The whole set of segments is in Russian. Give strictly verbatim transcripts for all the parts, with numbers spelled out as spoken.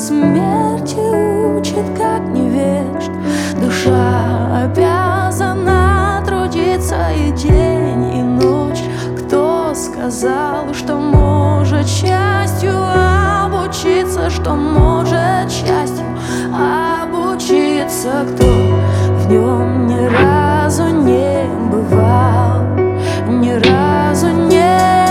смерти учит, как невежд. Душа обязана трудиться и день, и ночь. Кто сказал, что может счастью обучиться, что может счастью обучиться? Кто в нем ни разу не бывал, ни разу не.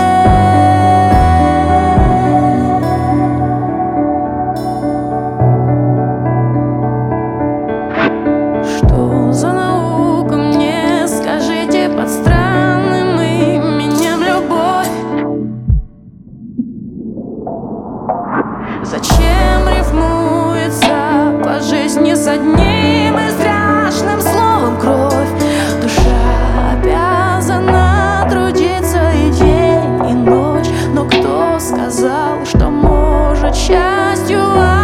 Что за наука, мне скажите, под странным именем любовь? Зачем рифмуется по жизни с одним и страшным словом кровь? Душа обязана трудиться и день, и ночь. Но кто сказал, что может счастью